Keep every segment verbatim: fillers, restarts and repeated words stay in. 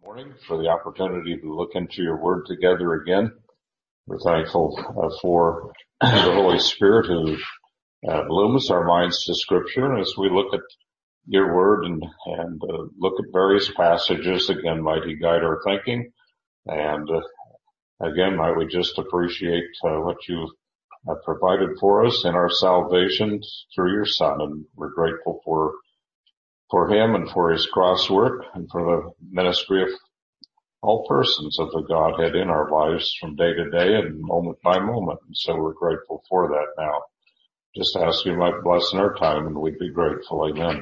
Morning for the opportunity to look into your word together again. We're thankful uh, for the Holy Spirit who uh, illumines our minds to Scripture. And as we look at your word and, and uh, look at various passages, again, might He guide our thinking. And uh, again, might we just appreciate uh, what you have provided for us in our salvation through your Son. And we're grateful for for him and for his cross work and for the ministry of all persons of the Godhead in our lives from day to day and moment by moment. And so we're grateful for that now. Just ask you might bless in our time and we'd be grateful. Amen.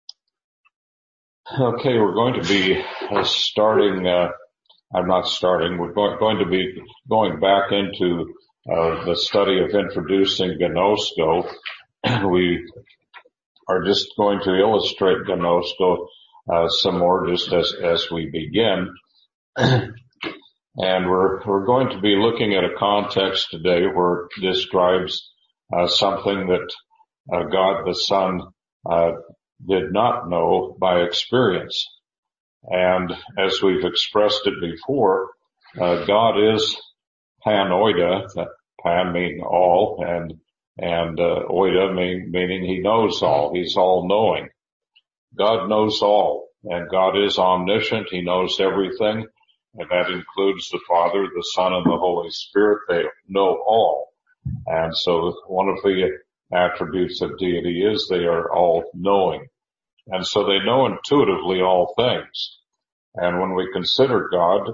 Okay, we're going to be uh, starting, uh, I'm not starting, we're going, going to be going back into uh, the study of introducing Gnosko. We are just going to illustrate Gnosko uh, some more just as, as we begin. And we're, we're going to be looking at a context today where it describes uh, something that uh, God the Son uh, did not know by experience. And as we've expressed it before, uh, God is panoida, pan meaning all, and and uh, oida mean, meaning he knows all. He's all-knowing. God knows all, and God is omniscient. He knows everything, and that includes the Father, the Son, and the Holy Spirit. They know all. And so one of the attributes of deity is they are all-knowing. And so they know intuitively all things. And when we consider God,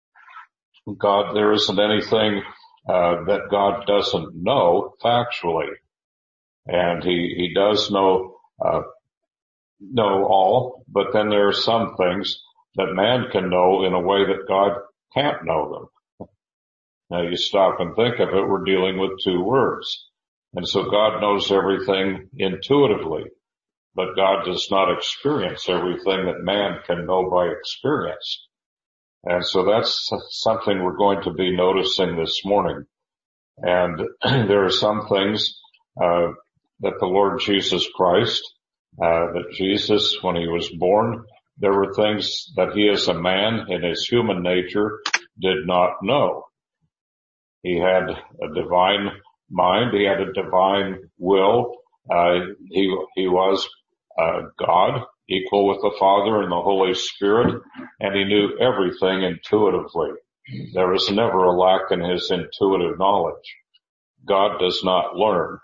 God, there isn't anything uh, that God doesn't know factually. And he, he does know, uh, know all, but then there are some things that man can know in a way that God can't know them. Now you stop and think of it, we're dealing with two words. And so God knows everything intuitively, but God does not experience everything that man can know by experience. And so that's something we're going to be noticing this morning. And there are some things uh, that the Lord Jesus Christ, uh, that Jesus, when he was born, there were things that he as a man in his human nature did not know. He had a divine mind. He had a divine will. Uh, he, he was uh, God, equal with the Father and the Holy Spirit, and he knew everything intuitively. There was never a lack in his intuitive knowledge. God does not learn.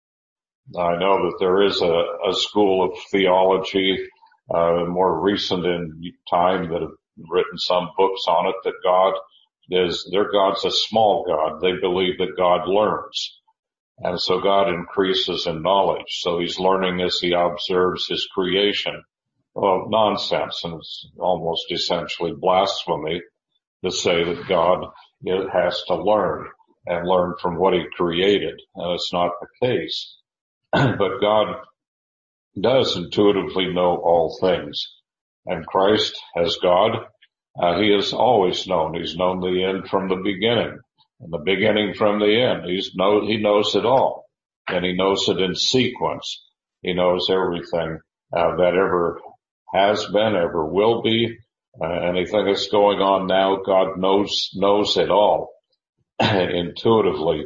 I know that there is a, a school of theology, uh, more recent in time that have written some books on it that God is, their God's a small God. They believe that God learns. And so God increases in knowledge. So he's learning as he observes his creation. Well, nonsense, and it's almost essentially blasphemy to say that God has to learn and learn from what he created. And it's not the case. But God does intuitively know all things. And Christ, as God, uh, he has always known. He's known the end from the beginning, and the beginning from the end. He's know, he knows it all, and he knows it in sequence. He knows everything uh, that ever has been, ever will be. Uh, anything that's going on now, God knows, knows it all intuitively.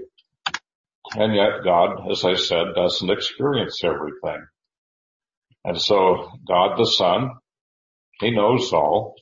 And yet God, as I said, doesn't experience everything. And so God the Son, he knows all.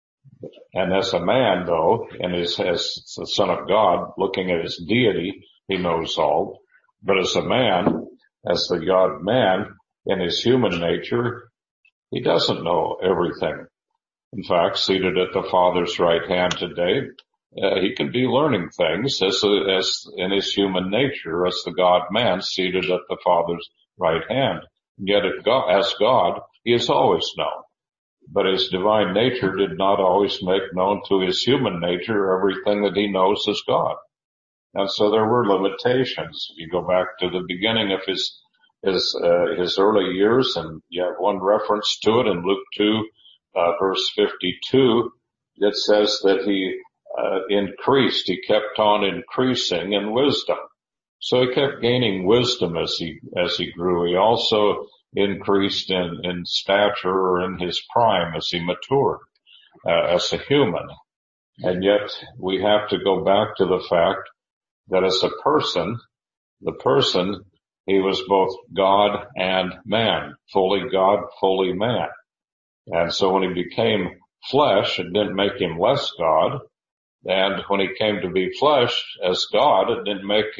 And as a man though, and as, as the Son of God, looking at his deity, he knows all. But as a man, as the God man, in his human nature, he doesn't know everything. In fact, seated at the Father's right hand today, uh, he can be learning things as, as in his human nature, as the God-man seated at the Father's right hand. Yet God, as God, he is always known. But his divine nature did not always make known to his human nature everything that he knows as God. And so there were limitations. If you go back to the beginning of his his uh, his early years, and you have one reference to it in Luke two, uh, verse fifty-two, it says that he uh, increased. He kept on increasing in wisdom. So he kept gaining wisdom as he as he grew. He also increased in, in stature or in his prime as he matured. uh, as a human. And yet we have to go back to the fact that as a person, the person, he was both God and man, fully God, fully man. And so when he became flesh, it didn't make him less God. And when he came to be flesh as God, it didn't make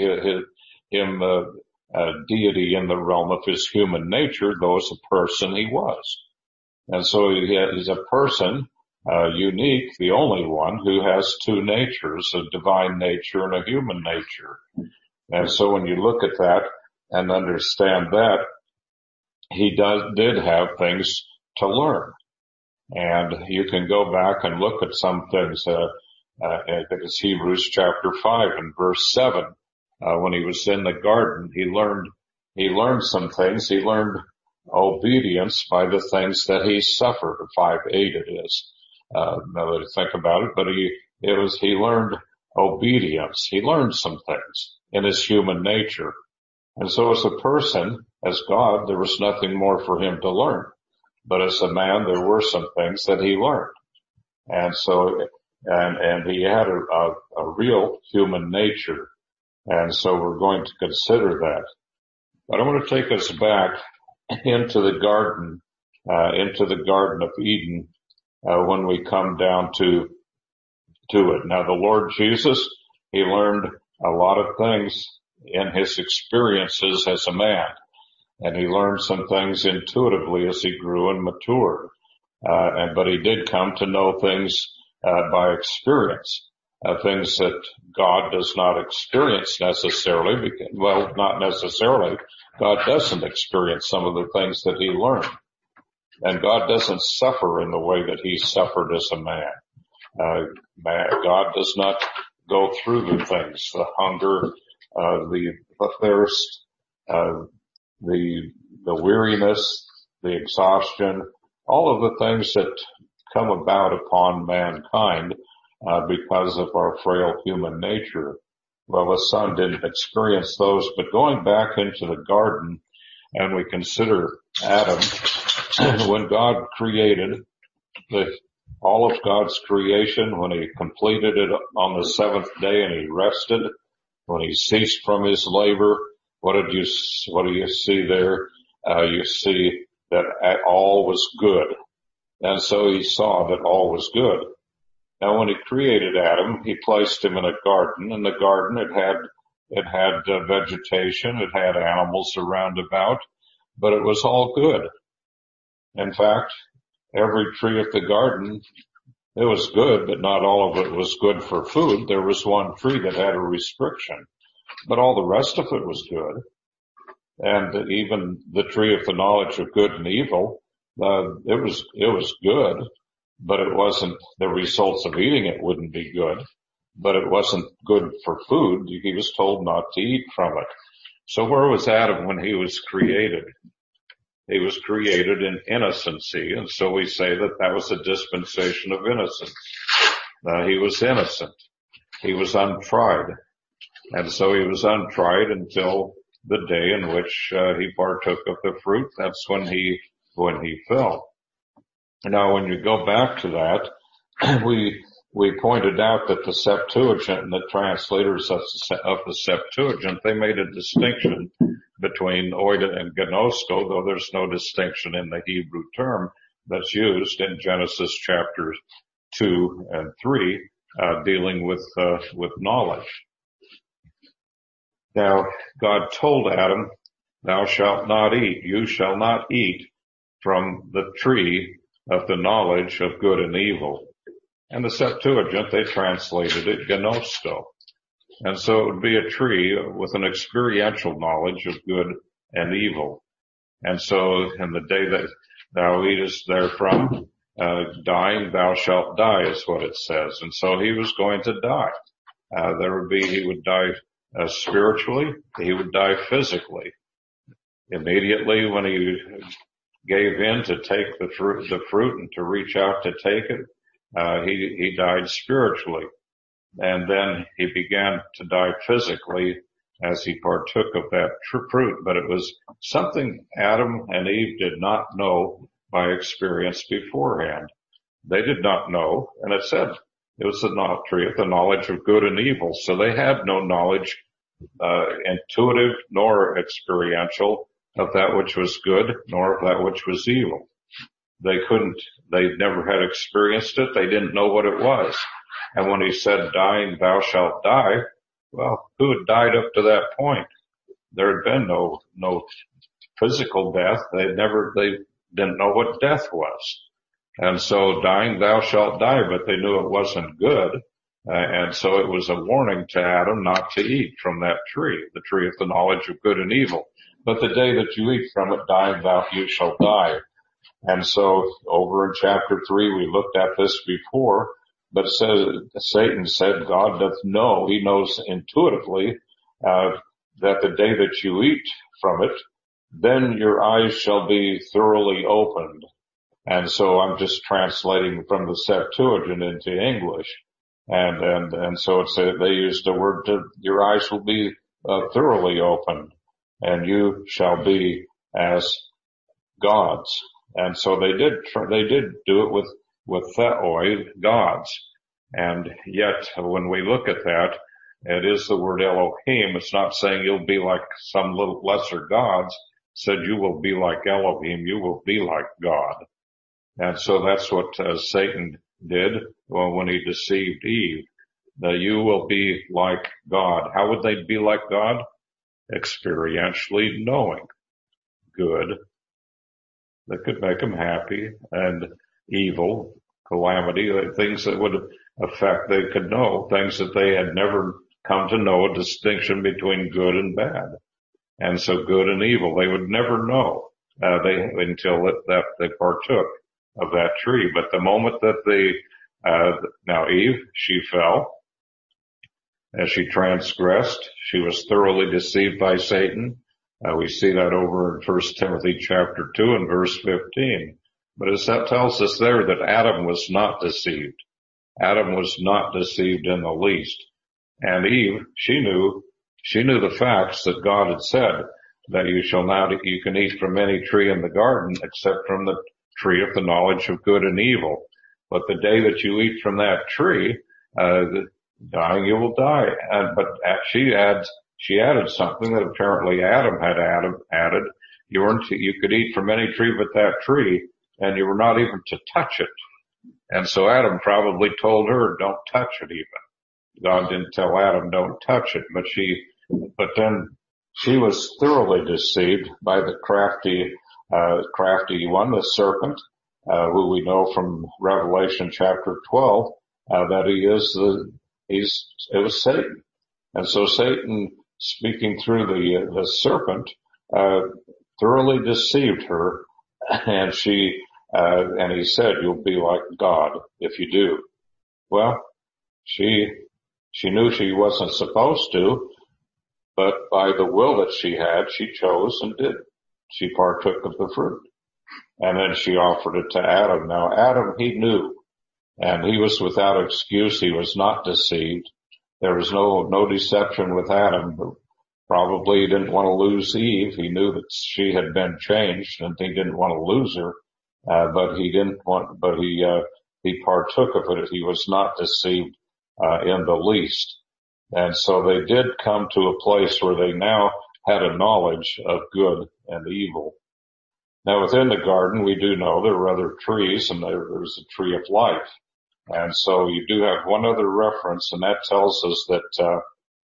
him a, a deity in the realm of his human nature, though as a person he was. And so he, he's a person, uh, unique, the only one who has two natures, a divine nature and a human nature. And so when you look at that and understand that, he does, did have things to learn. And you can go back and look at some things, uh, uh, I think it's Hebrews chapter five and verse seven. Uh, when he was in the garden, he learned, he learned some things. He learned obedience by the things that he suffered. five eight it is. Uh, now that I think about it, but he, it was, he learned obedience. He learned some things in his human nature. And so as a person, as God, there was nothing more for him to learn. But as a man, there were some things that he learned. And so, and, and he had a, a, a real human nature. And so we're going to consider that. But I want to take us back into the garden, uh, into the Garden of Eden, uh, when we come down to, to it. Now the Lord Jesus, he learned a lot of things in his experiences as a man. And he learned some things intuitively as he grew and matured. Uh, and, but he did come to know things, uh, by experience, uh, things that God does not experience necessarily, because, well, not necessarily. God doesn't experience some of the things that he learned. And God doesn't suffer in the way that he suffered as a man. Uh, man, God does not go through the things, the hunger, uh, the, the thirst, uh, the, the weariness, the exhaustion, all of the things that come about upon mankind, uh, because of our frail human nature. Well, the Son didn't experience those, but going back into the garden and we consider Adam, when God created the, all of God's creation, when he completed it on the seventh day and he rested, when he ceased from his labor, what did you, what do you see there? Uh, you see that all was good. And so he saw that all was good. Now when he created Adam, he placed him in a garden. In the garden it had, it had uh, vegetation, it had animals around about, but it was all good. In fact, every tree of the garden, it was good, but not all of it was good for food. There was one tree that had a restriction, but all the rest of it was good. And even the tree of the knowledge of good and evil, uh, it was, it was good, but it wasn't, the results of eating it wouldn't be good, but it wasn't good for food. He was told not to eat from it. So where was Adam when he was created? He was created in innocency, and so we say that that was a dispensation of innocence. Uh, he was innocent. He was untried. And so he was untried until the day in which uh, he partook of the fruit. That's when he, when he fell. Now when you go back to that, we, we pointed out that the Septuagint and the translators of the Septuagint, they made a distinction between oida and gnosko, though there's no distinction in the Hebrew term that's used in Genesis chapters two and three, uh, dealing with, uh, with knowledge. Now, God told Adam, thou shalt not eat, you shall not eat from the tree of the knowledge of good and evil. And the Septuagint, they translated it gnosko. And so it would be a tree with an experiential knowledge of good and evil. And so in the day that thou eatest therefrom, uh, dying thou shalt die is what it says. And so he was going to die. Uh, there would be, he would die uh, spiritually, he would die physically. Immediately when he gave in to take the fruit, the fruit and to reach out to take it, uh, he, he died spiritually. And then he began to die physically as he partook of that fruit. But it was something Adam and Eve did not know by experience beforehand. They did not know, and it said it was the tree of the knowledge of good and evil. So they had no knowledge, uh, intuitive nor experiential, of that which was good nor of that which was evil. They couldn't, they never had experienced it. They didn't know what it was. And when he said, dying, thou shalt die, well, who had died up to that point? There had been no, no physical death. They never, they didn't know what death was. And so dying, thou shalt die, but they knew it wasn't good. Uh, and so it was a warning to Adam not to eat from that tree, the tree of the knowledge of good and evil. But the day that you eat from it, dying, thou, you shall die. And so over in chapter three, we looked at this before, but it says, Satan said, God doth know, he knows intuitively, uh, that the day that you eat from it, then your eyes shall be thoroughly opened. And so I'm just translating from the Septuagint into English. And, and, and so it's a, they used the word to, your eyes will be uh, thoroughly opened and you shall be as gods. And so they did, they did do it with, with theoi, gods. And yet when we look at that, it is the word Elohim. It's not saying you'll be like some little lesser gods. It said you will be like Elohim. You will be like God. And so that's what uh, Satan did well, when he deceived Eve. That you will be like God. How would they be like God? Experientially knowing good that could make them happy, and evil, calamity, things that would affect, they could know, things that they had never come to know, a distinction between good and bad. And so good and evil, they would never know, uh, they, until it, that they partook of that tree. But the moment that they, uh, now Eve, she fell, as she transgressed, she was thoroughly deceived by Satan. Uh, we see that over in First Timothy chapter two and verse fifteen. But as that tells us there that Adam was not deceived. Adam was not deceived in the least. And Eve, she knew, she knew the facts that God had said, that you shall not, you can eat from any tree in the garden except from the tree of the knowledge of good and evil. But the day that you eat from that tree, uh, dying you will die. And, but she adds, she added something that apparently Adam had added, added. You weren't, you could eat from any tree but that tree, and you were not even to touch it. And so Adam probably told her, don't touch it even. God didn't tell Adam, don't touch it, but she, but then she was thoroughly deceived by the crafty, uh, crafty one, the serpent, uh, who we know from Revelation chapter twelve, uh, that he is the, he's, it was Satan. And so Satan, speaking through the, the serpent, uh, thoroughly deceived her, and she, uh, and he said, you'll be like God if you do. Well, she, she knew she wasn't supposed to, but by the will that she had, she chose and did. She partook of the fruit. And then she offered it to Adam. Now Adam, he knew, and he was without excuse. He was not deceived. There was no, no deception with Adam. Probably he didn't want to lose Eve. He knew that she had been changed and he didn't want to lose her. Uh, but he didn't want, but he, uh, he partook of it. He was not deceived, uh, in the least. And so they did come to a place where they now had a knowledge of good and evil. Now within the garden, we do know there were other trees, and there, there's a tree of life. And so you do have one other reference, and that tells us that, uh,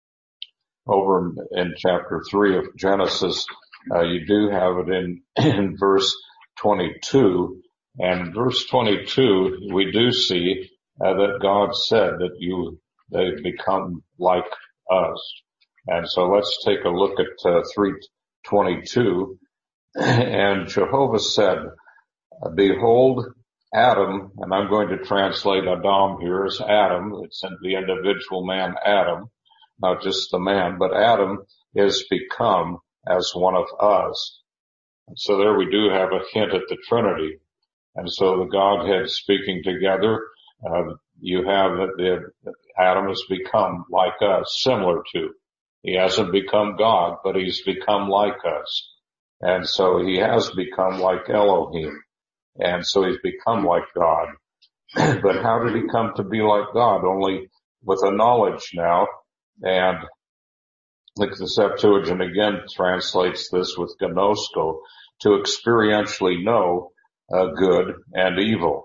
over in chapter three of Genesis, uh, you do have it in, in verse twenty-two. And verse twenty-two, we do see, uh, that God said that you, they become like us. And so let's take a look at, uh, three twenty-two. And Jehovah said, behold, Adam, and I'm going to translate Adam here as Adam. It's the individual man Adam, not just the man, but Adam is become as one of us. And so there we do have a hint at the Trinity. And so the Godhead speaking together, uh, you have that the Adam has become like us, similar to. He hasn't become God, but he's become like us. And so he has become like Elohim. And so he's become like God. But how did he come to be like God? Only with a knowledge now. And like the Septuagint again translates this with gnosko, to experientially know uh, good and evil.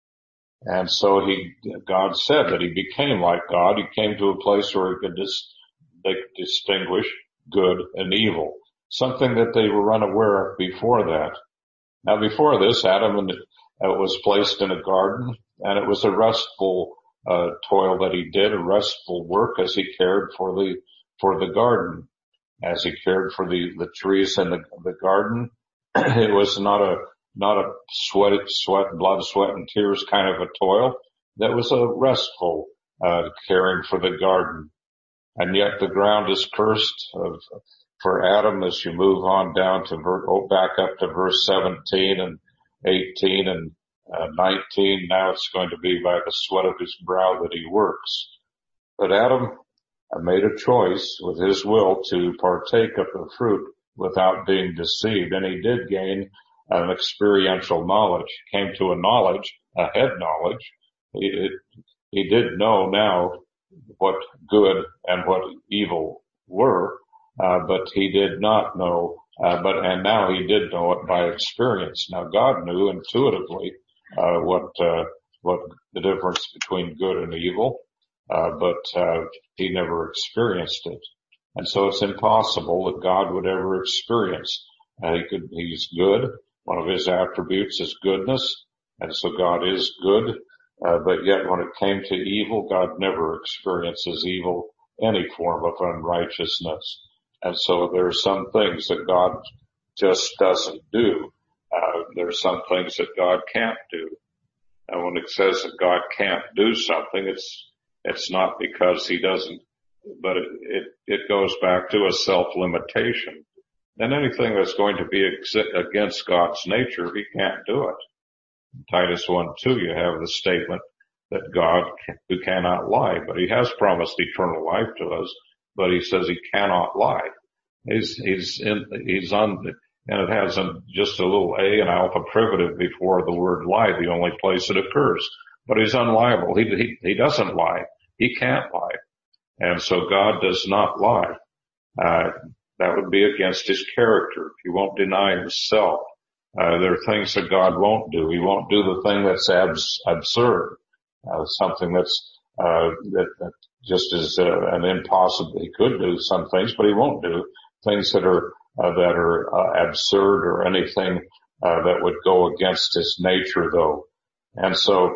And so he, God said that he became like God. He came to a place where he could dis, they could distinguish good and evil, something that they were unaware of before that. Now, before this, Adam and, uh, was placed in a garden, and it was a restful uh, toil that he did, a restful work as he cared for the for the garden, as he cared for the the trees in the the garden. It was not a not a sweat, sweat, blood, sweat, and tears kind of a toil. That was a restful uh, caring for the garden. And yet the ground is cursed of, for Adam as you move on down to ver, oh, back up to verse seventeen and eighteen and uh, nineteen. Now it's going to be by the sweat of his brow that he works. But Adam made a choice with his will to partake of the fruit without being deceived, and he did gain an experiential knowledge. He came to a knowledge, a head knowledge. He, it, he did know now what good and what evil were, uh, but he did not know, uh, but, and now he did know it by experience. Now God knew intuitively, uh, what, uh, what the difference between good and evil, uh, but, uh, he never experienced it. And so it's impossible that God would ever experience. Uh, he could, he's good. One of his attributes is goodness. And so God is good. Uh, but yet when it came to evil, God never experiences evil, any form of unrighteousness. And so there are some things that God just doesn't do. Uh, there are some things that God can't do. And when it says that God can't do something, it's, it's not because he doesn't, but it, it, it goes back to a self-limitation. And anything that's going to be ex- against God's nature, he can't do it. In Titus one two, you have the statement that God can, who cannot lie, but he has promised eternal life to us, but he says he cannot lie. He's, he's in, he's on, and it has a, just a little A, an alpha privative before the word lie, the only place it occurs. But he's unliable. He, he, he doesn't lie. He can't lie. And so God does not lie. Uh, that would be against his character. He won't deny himself. Uh, there are things that God won't do. He won't do the thing that's abs- absurd, uh, something that's, uh, that, that just is uh, an impossible. He could do some things, but he won't do things that are, uh, that are uh, absurd or anything, uh, that would go against his nature though. And so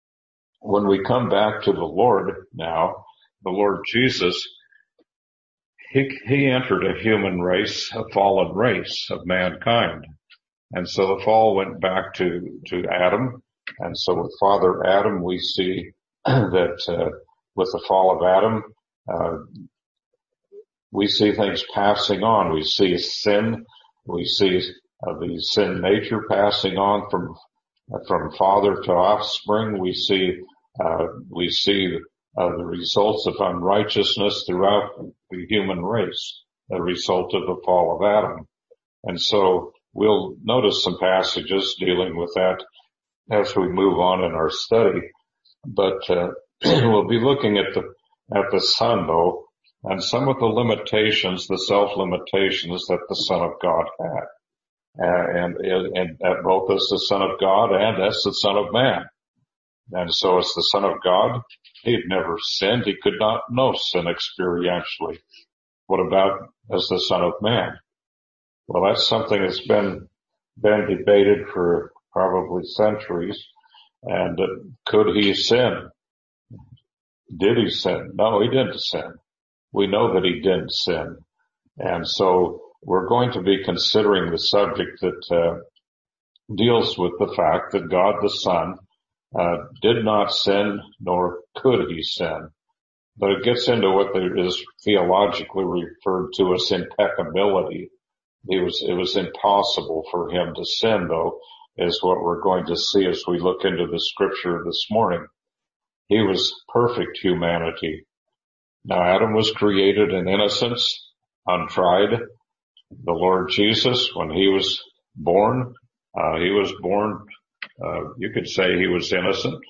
when we come back to the Lord now, the Lord Jesus, he, he entered a human race, a fallen race of mankind. And so the fall went back to, to Adam. And so with Father Adam, we see that, uh, with the fall of Adam, uh, we see things passing on. We see sin. We see uh, the sin nature passing on from, uh, from father to offspring. We see, uh, we see, uh, the results of unrighteousness throughout the human race, the result of the fall of Adam. And so we'll notice some passages dealing with that as we move on in our study. But, uh, we'll be looking at the, at the Son though, and some of the limitations, the self-limitations that the Son of God had. Uh, and, and, and both as the Son of God and as the Son of Man. And so as the Son of God, he had never sinned. He could not know sin experientially. What about as the Son of Man? Well, that's something that's been, been debated for probably centuries. And uh, could he sin? Did he sin? No, he didn't sin. We know that he didn't sin. And so we're going to be considering the subject that uh, deals with the fact that God the Son uh, did not sin, nor could he sin. But it gets into what there is theologically referred to as impeccability. It was, it was impossible for him to sin, though, is what we're going to see as we look into the scripture this morning. He was perfect humanity. Now, Adam was created in innocence, untried. The Lord Jesus, when he was born, uh, he was born, uh, you could say he was innocent.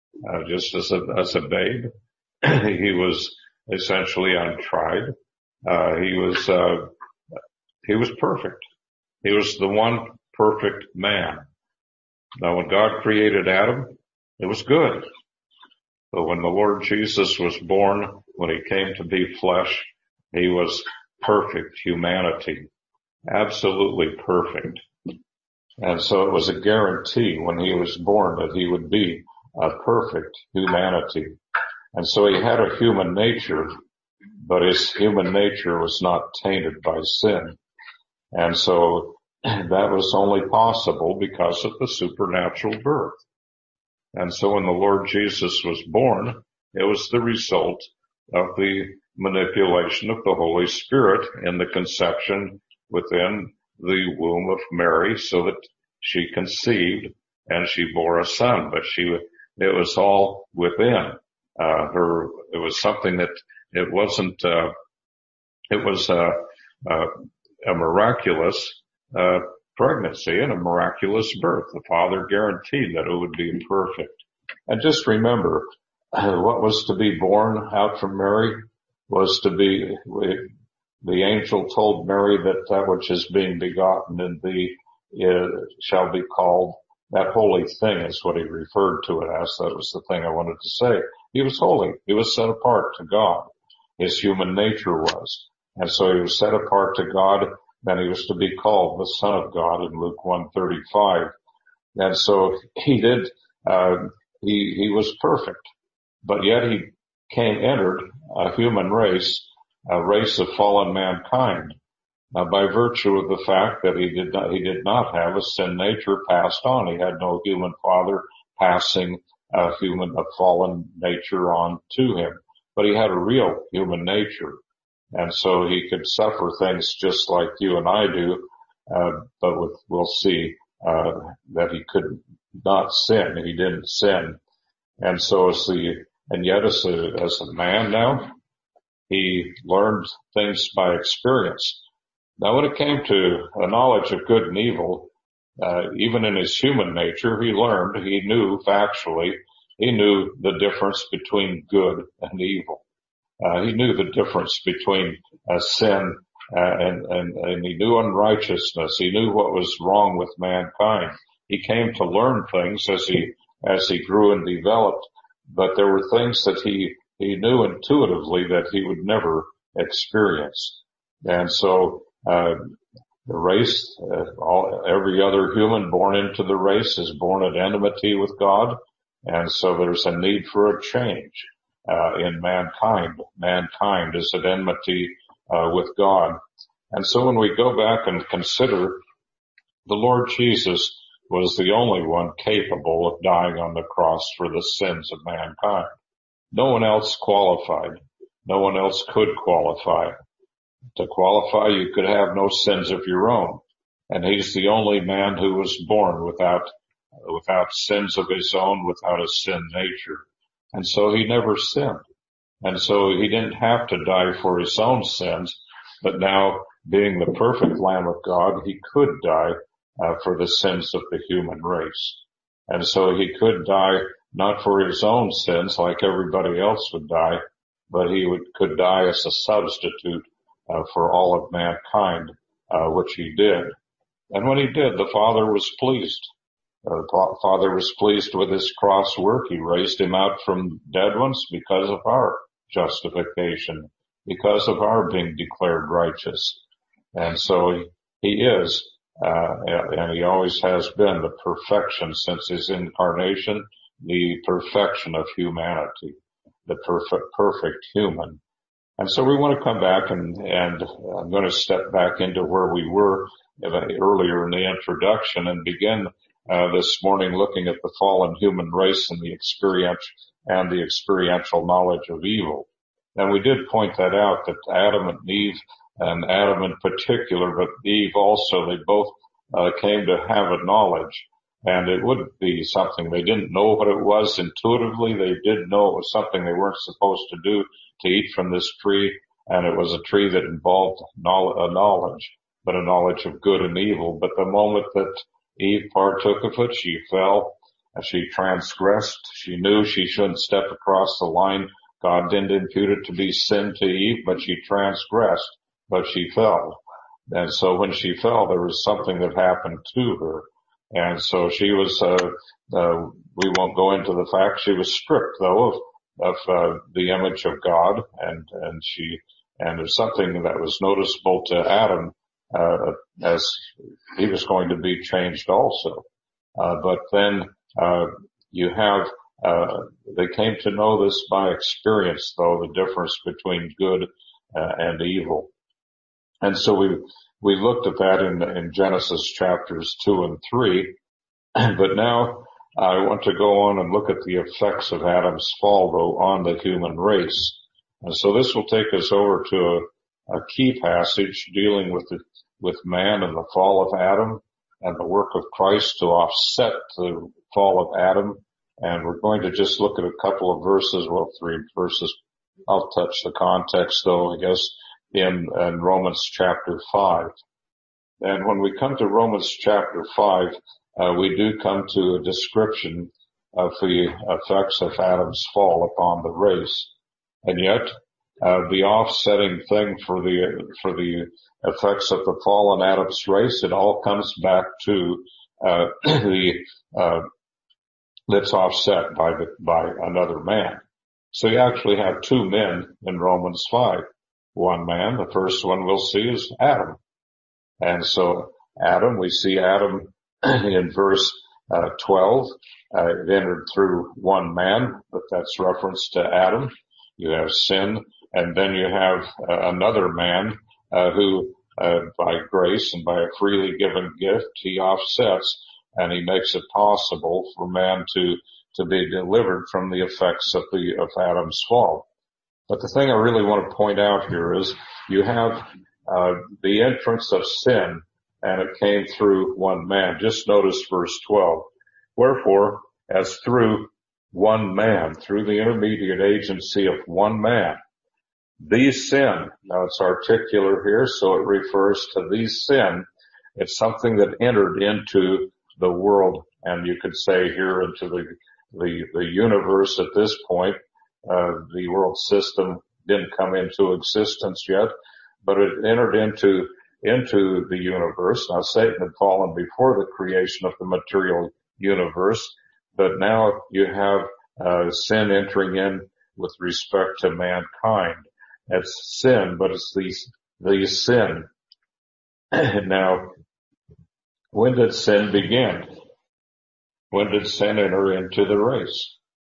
uh, just as a, as a babe. He was essentially untried. Uh, he was, uh, he was perfect. He was the one perfect man. Now, when God created Adam, it was good. But when the Lord Jesus was born, when he came to be flesh, he was perfect humanity. Absolutely perfect. And so it was a guarantee when he was born that he would be a perfect humanity. And so he had a human nature, but his human nature was not tainted by sin. And so that was only possible because of the supernatural birth. And so when the Lord Jesus was born, it was the result of the manipulation of the Holy Spirit in the conception within the womb of Mary, so that she conceived and she bore a son. But she, it was all within uh, her. It was something that it wasn't. Uh, it was a, a, a miraculous uh, pregnancy and a miraculous birth. The Father guaranteed that it would be perfect. And just remember, what was to be born out from Mary was to be. The angel told Mary that that which is being begotten in thee uh, shall be called, that holy thing is what he referred to it as. That was the thing I wanted to say. He was holy. He was set apart to God. His human nature was. And so he was set apart to God. Then he was to be called the Son of God in Luke one thirty-five. And so he did, uh, he, he was perfect, but yet he came, entered a human race, a race of fallen mankind, uh, by virtue of the fact that he did not, he did not have a sin nature passed on. He had no human father passing a human, a fallen nature on to him, but he had a real human nature. And so he could suffer things just like you and I do, uh, but with, we'll see, uh, that he could not sin. He didn't sin. And so as the, and yet as a, as a man now, he learned things by experience. Now when it came to a knowledge of good and evil, uh, even in his human nature, he learned, he knew factually, he knew the difference between good and evil. Uh, he knew the difference between uh, sin uh, and, and, and he knew unrighteousness. He knew what was wrong with mankind. He came to learn things as he, as he grew and developed, but there were things that he, he knew intuitively that he would never experience. And so, uh, the race, uh, all, every other human born into the race is born at enmity with God. And so there's a need for a change. Uh, in mankind. Mankind is at enmity, uh, with God. And so when we go back and consider, the Lord Jesus was the only one capable of dying on the cross for the sins of mankind. No one else qualified. No one else could qualify. To qualify, you could have no sins of your own. And he's the only man who was born without, without sins of his own, without a sin nature. And so he never sinned. And so he didn't have to die for his own sins, but now being the perfect Lamb of God, he could die uh, for the sins of the human race. And so he could die not for his own sins like everybody else would die, but he would, could die as a substitute uh, for all of mankind, uh, which he did. And when he did, the Father was pleased. Uh, the Father was pleased with his cross work. He raised him out from dead ones because of our justification, because of our being declared righteous. And so he, he is, uh, and he always has been the perfection since his incarnation, the perfection of humanity, the perfect, perfect human. And so we want to come back and, and I'm going to step back into where we were earlier in the introduction and begin Uh, this morning looking at the fallen human race and the experience and the experiential knowledge of evil. And we did point that out, that Adam and Eve, and Adam in particular, but Eve also, they both uh, came to have a knowledge. And it would be something, they didn't know what it was intuitively. They did know it was something they weren't supposed to do, to eat from this tree. And it was a tree that involved knowledge, but a knowledge of good and evil. But the moment that Eve partook of it, she fell, She transgressed. She knew she shouldn't step across the line. God didn't impute it to be sin to Eve, but she transgressed, but she fell. And so when she fell, there was something that happened to her. And so she was, uh, uh, we won't go into the fact she was stripped though of, of, uh, the image of God. And, and she, and there's something that was noticeable to Adam, uh, as he was going to be changed also. Uh, but then, uh, you have, uh, they came to know this by experience though, the difference between good uh, and evil. And so we, we looked at that in, in Genesis chapters two and three, but now I want to go on and look at the effects of Adam's fall though on the human race. And so this will take us over to a, a key passage dealing with the, with man and the fall of Adam and the work of Christ to offset the fall of Adam. And we're going to just look at a couple of verses, well, three verses. I'll touch the context though, I guess, in, in Romans chapter five. And when we come to Romans chapter five, uh, we do come to a description of the effects of Adam's fall upon the race. And yet, uh, the offsetting thing for the, for the effects of the fall on Adam's race, it all comes back to, uh, the, uh, that's offset by the, by another man. So you actually have two men in Romans five. One man, the first one we'll see is Adam. And so Adam, we see Adam in verse uh, twelve, uh, it entered through one man, but that's reference to Adam. You have sin, and then you have uh, another man uh, who, uh, by grace and by a freely given gift, he offsets and he makes it possible for man to to be delivered from the effects of the of Adam's fall. But the thing I really want to point out here is you have uh the entrance of sin, and it came through one man. Just notice verse twelve. Wherefore, as through one man, through the intermediate agency of one man, these sin, now it's articular here, so it refers to these sin. It's something that entered into the world, and you could say here into the the, the universe at this point. Uh, the world system didn't come into existence yet, but it entered into, into the universe. Now Satan had fallen before the creation of the material universe, but now you have, uh, sin entering in with respect to mankind. It's sin, but it's the, the sin. Now, when did sin begin? When did sin enter into the race?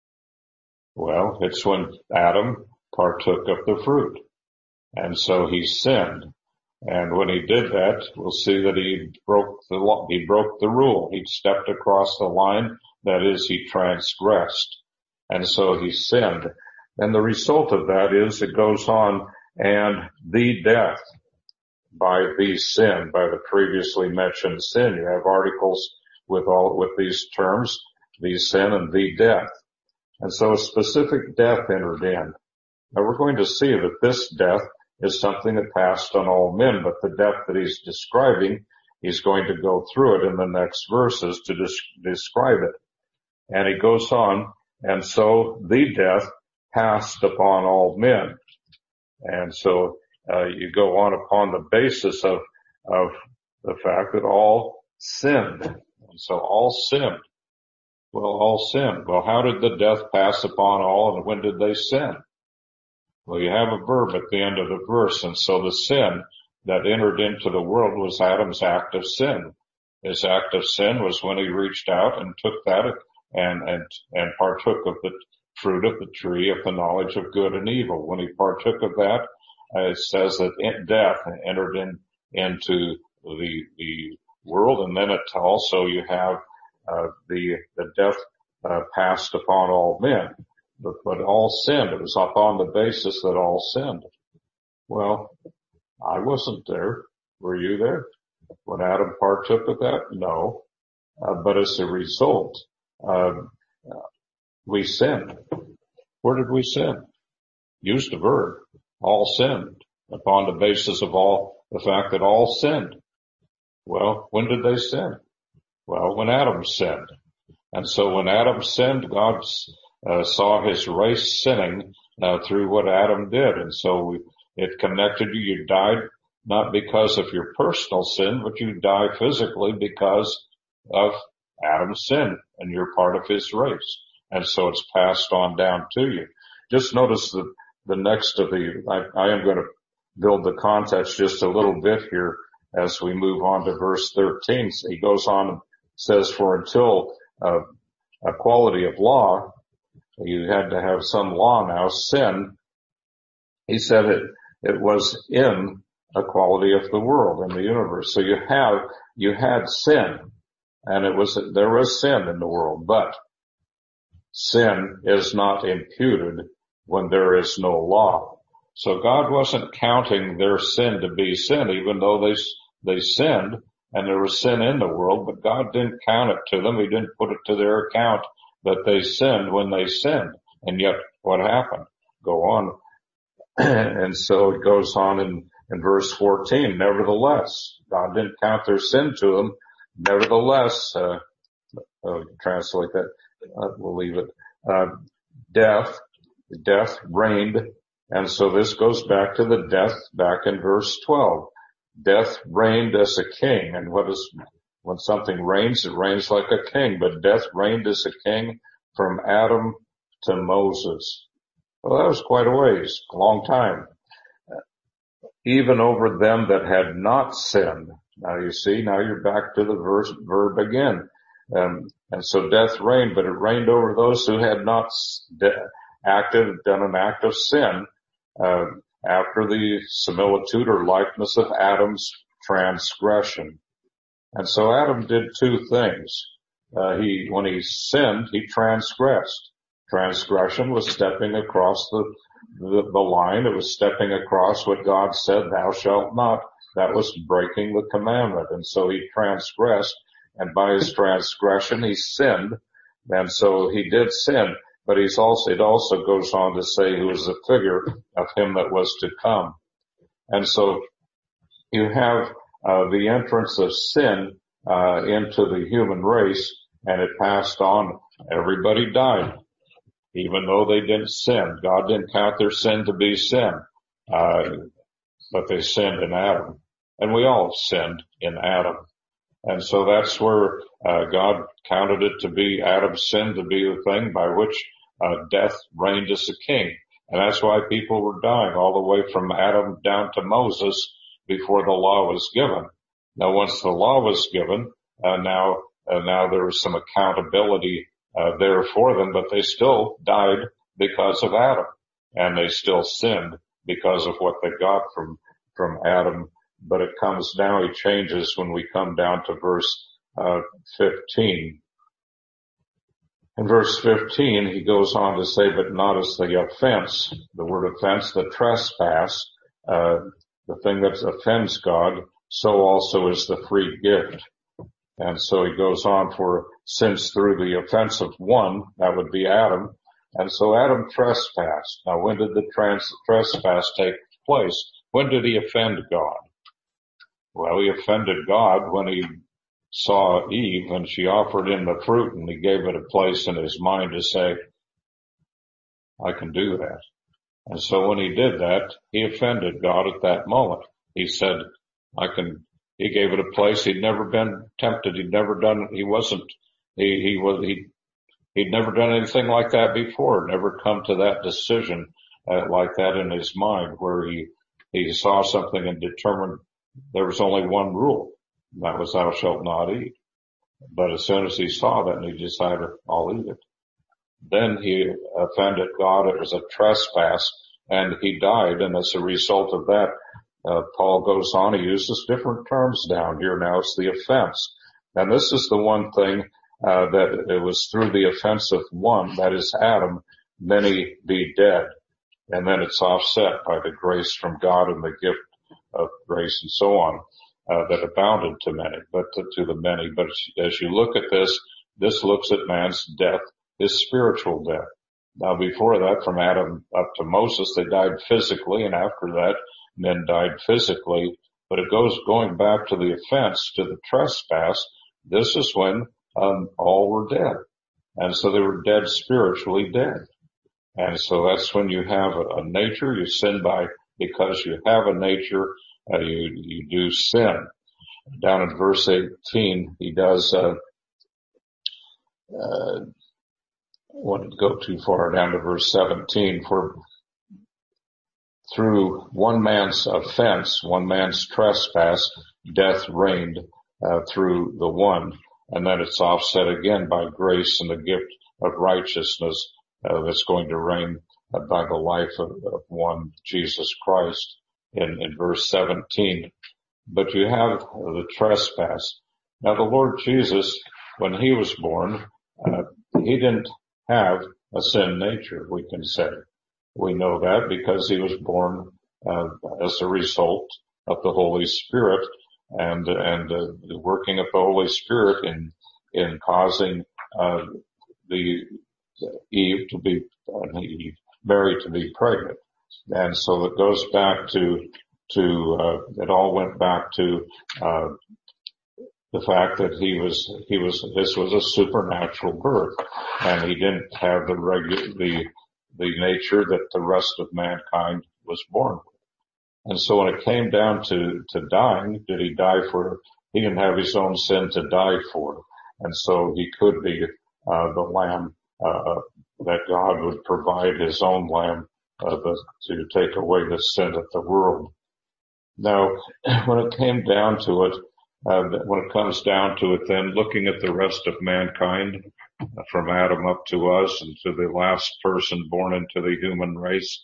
Well, it's when Adam partook of the fruit. And so he sinned. And when he did that, we'll see that he broke the law, he broke the rule. He stepped across the line. That is, he transgressed. And so he sinned. And the result of that is it goes on, and the death by the sin, by the previously mentioned sin. You have articles with all, with these terms, the sin and the death. And so a specific death entered in. Now we're going to see that this death is something that passed on all men, but the death that he's describing, he's going to go through it in the next verses to des- describe it. And he goes on, and so the death passed upon all men. And so uh, you go on upon the basis of, of the fact that all sinned. And so all sinned. Well, all sinned. Well, how did the death pass upon all, and when did they sin? Well, you have a verb at the end of the verse, and so the sin that entered into the world was Adam's act of sin. His act of sin was when he reached out and took that and, and, and partook of the fruit of the tree of the knowledge of good and evil. When he partook of that, uh, it says that death entered in, into the, the world, and then it also you have, uh, the, the death, uh, passed upon all men. But, but all sinned. It was upon the basis that all sinned. Well, I wasn't there. Were you there when Adam partook of that? No. Uh, but as a result, uh, we sinned. Where did we sin? Use the verb. All sinned. Upon the basis of all, the fact that all sinned. Well, when did they sin? Well, when Adam sinned. And so when Adam sinned, God uh, saw his race sinning uh, through what Adam did. And so we, it connected you. You died not because of your personal sin, but you die physically because of Adam's sin, and you're part of his race. And so it's passed on down to you. Just notice the, the next of the, I, I am going to build the context just a little bit here as we move on to verse thirteen. He goes on and says, for until uh, equality of law, you had to have some law now, sin. He said it, it was in equality of the world, in the universe. So you have, you had sin, and it was, there was sin in the world, but sin is not imputed when there is no law. So God wasn't counting their sin to be sin, even though they, they sinned and there was sin in the world, but God didn't count it to them. He didn't put it to their account that they sinned when they sinned. And yet what happened? Go on. And so it goes on in, in verse fourteen. Nevertheless, God didn't count their sin to them. Nevertheless, uh, uh translate that. Uh, we'll leave it. Uh, death, death reigned. And so this goes back to the death back in verse twelve. Death reigned as a king. And what is, when something reigns, it reigns like a king. But death reigned as a king from Adam to Moses. Well, that was quite a ways, a long time. Even over them that had not sinned. Now you see, now you're back to the verse, verb again. Um, and so death reigned, but it reigned over those who had not de- acted, done an act of sin, uh, after the similitude or likeness of Adam's transgression. And so Adam did two things. Uh, he, when he sinned, he transgressed. Transgression was stepping across the, the, the line. It was stepping across what God said, thou shalt not. That was breaking the commandment. And so he transgressed, and by his transgression he sinned. And so he did sin, but he's also, it also goes on to say he was the figure of him that was to come. And so you have, uh, the entrance of sin, uh, into the human race, and it passed on. Everybody died. Even though they didn't sin. God didn't count their sin to be sin. Uh, but they sinned in Adam. And we all sinned in Adam. And so that's where, uh, God counted it to be Adam's sin to be the thing by which, uh, death reigned as a king. And that's why people were dying all the way from Adam down to Moses before the law was given. Now once the law was given, uh, now, uh, now there was some accountability Uh, there for them, but they still died because of Adam, and they still sinned because of what they got from, from Adam. But it comes down, he changes when we come down to verse, uh, fifteen. In verse fifteen, he goes on to say, but not as the offense, the word offense, the trespass, uh, the thing that offends God, so also is the free gift. And so he goes on, for since through the offense of one, that would be Adam, and so Adam trespassed. Now when did the trans- trespass take place? When did he offend God? Well, he offended God when he saw Eve and she offered him the fruit, and he gave it a place in his mind to say, I can do that. And so when he did that, he offended God at that moment. He said, I can He gave it a place. He'd never been tempted. He'd never done, he wasn't, he, he was, he, he'd never done anything like that before, never come to that decision uh, like that in his mind where he, he saw something and determined there was only one rule. That was thou shalt not eat. But as soon as he saw that and he decided, I'll eat it. Then he offended God. It was a trespass and he died. And as a result of that, Uh, Paul goes on, he uses different terms down here. Now it's the offense. And this is the one thing, uh, that it was through the offense of one, that is Adam, many be dead. And then it's offset by the grace from God and the gift of grace and so on, uh, that abounded to many, but to, to the many. But as you look at this, this looks at man's death, his spiritual death. Now before that, from Adam up to Moses, they died physically, and after that, men died physically, but it goes going back to the offense, to the trespass. This is when um, all were dead. And so they were dead, spiritually dead. And so that's when you have a, a nature, you sin by, because you have a nature, uh, you, you do sin. Down in verse eighteen, he does, uh, uh, wouldn't go too far down to verse seventeen, for through one man's offense, one man's trespass, death reigned uh, through the one. And then it's offset again by grace and the gift of righteousness uh, that's going to reign uh, by the life of, of one, Jesus Christ, in, in verse seventeen. But you have the trespass. Now the Lord Jesus, when he was born, uh, he didn't have a sin nature, we can say. We know that because he was born uh, as a result of the Holy Spirit and and uh, the working of the Holy Spirit in in causing uh, the Eve to be uh, Mary to be pregnant. And so it goes back to to uh, it all went back to uh, the fact that he was he was this was a supernatural birth, and he didn't have the regular the the nature that the rest of mankind was born with. And so when it came down to, to dying, did he die for, he didn't have his own sin to die for. And so he could be, uh, the lamb, uh, that God would provide his own lamb, uh, the, to take away the sin of the world. Now, when it came down to it, uh, when it comes down to it, then looking at the rest of mankind, from Adam up to us and to the last person born into the human race,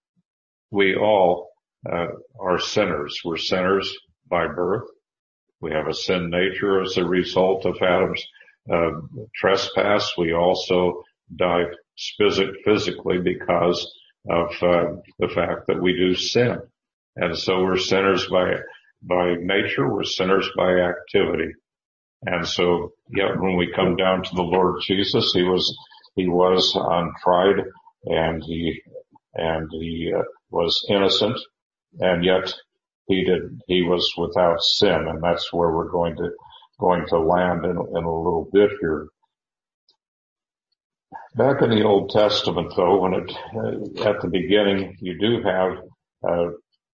we all uh, are sinners. We're sinners by birth. We have a sin nature as a result of Adam's uh, trespass. We also die physically because of uh, the fact that we do sin. And so we're sinners by by nature. We're sinners by activity. And so, yeah, when we come down to the Lord Jesus, he was, he was untried and he, and he uh, was innocent, and yet he did, he was without sin, and that's where we're going to, going to land in, in a little bit here. Back in the Old Testament though, when it, uh, at the beginning, you do have, uh,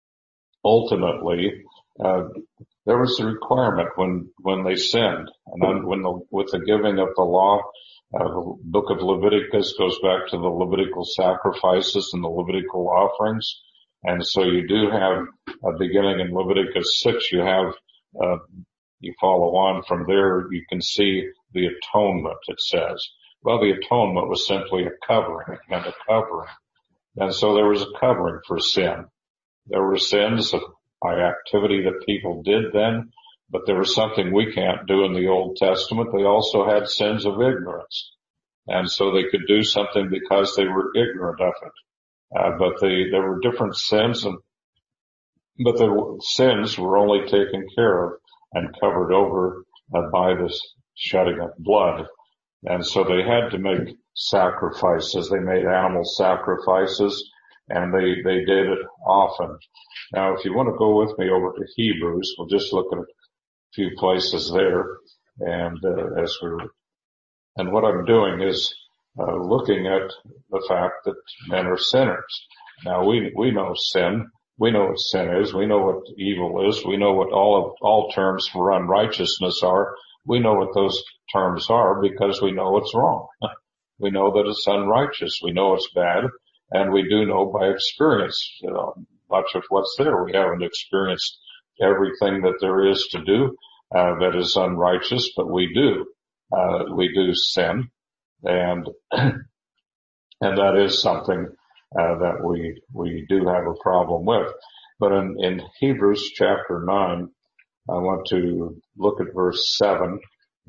ultimately, uh, there was a requirement when, when they sinned. And then when the, with the giving of the law, uh, the book of Leviticus goes back to the Levitical sacrifices and the Levitical offerings. And so you do have a beginning in Leviticus six, you have, uh, you follow on from there, you can see the atonement, it says. Well, the atonement was simply a covering. It meant a covering. And so there was a covering for sin. There were sins of by activity that people did then, but there was something we can't do in the Old Testament. They also had sins of ignorance. And so they could do something because they were ignorant of it. Uh, but they, there were different sins, and, but the sins were only taken care of and covered over uh, by this shedding of blood. And so they had to make sacrifices. They made animal sacrifices, and they, they did it often. Now, if you want to go with me over to Hebrews, we'll just look at a few places there. And uh, as we're, and what I'm doing is uh, looking at the fact that men are sinners. Now, we we know sin. We know what sin is. We know what evil is. We know what all of all terms for unrighteousness are. We know what those terms are because we know it's wrong. We know that it's unrighteous. We know it's bad, and we do know by experience, you know, much of what's there. We haven't experienced everything that there is to do uh, that is unrighteous, but we do. Uh, we do sin, and and that is something uh, that we we do have a problem with. But in, in Hebrews chapter nine, I want to look at verse seven.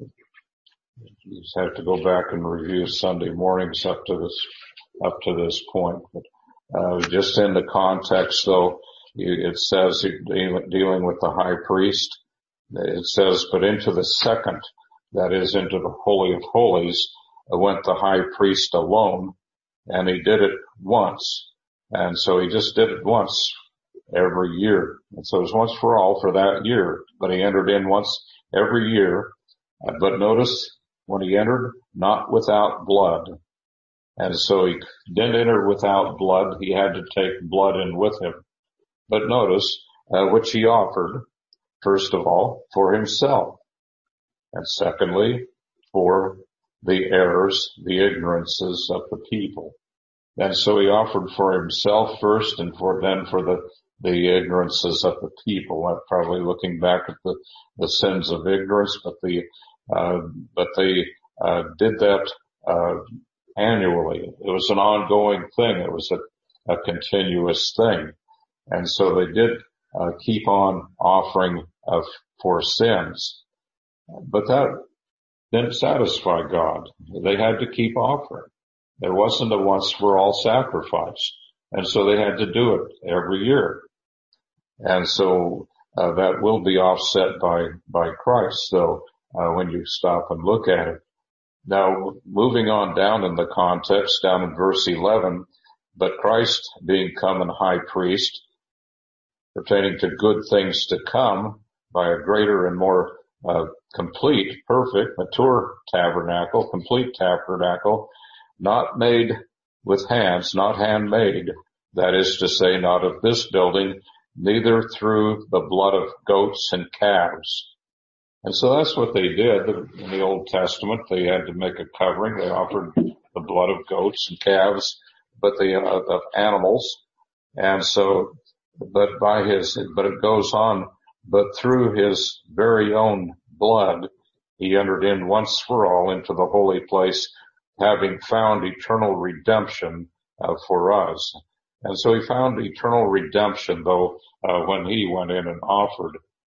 You just have to go back and review Sunday mornings up to this up to this point. But Uh, just in the context though, it says, dealing with the high priest, it says, but into the second, that is into the Holy of Holies, went the high priest alone, and he did it once. And so he just did it once every year. And so it was once for all for that year, but he entered in once every year. But notice when he entered, not without blood. And so he didn't enter without blood. He had to take blood in with him. But notice, uh, which he offered, first of all, for himself. And secondly, for the errors, the ignorances of the people. And so he offered for himself first and for then for the, the ignorances of the people. I'm probably looking back at the, the sins of ignorance, but the, uh, but they, uh, did that, uh, annually. It was an ongoing thing. It was a, a continuous thing. And so they did, uh, keep on offering, uh, for sins. But that didn't satisfy God. They had to keep offering. There wasn't a once for all sacrifice. And so they had to do it every year. And so, uh, that will be offset by, by Christ. So, uh, when you stop and look at it. Now, moving on down in the context, down in verse eleven, but Christ being come and high priest, pertaining to good things to come, by a greater and more, uh, complete, perfect, mature tabernacle, complete tabernacle, not made with hands, not handmade, that is to say, not of this building, neither through the blood of goats and calves. And so that's what they did in the Old Testament. They had to make a covering. They offered the blood of goats and calves, but the, uh, of animals. And so, but by his, but it goes on, but through his very own blood, he entered in once for all into the holy place, having found eternal redemption, uh, for us. And so he found eternal redemption, though, uh, when he went in and offered.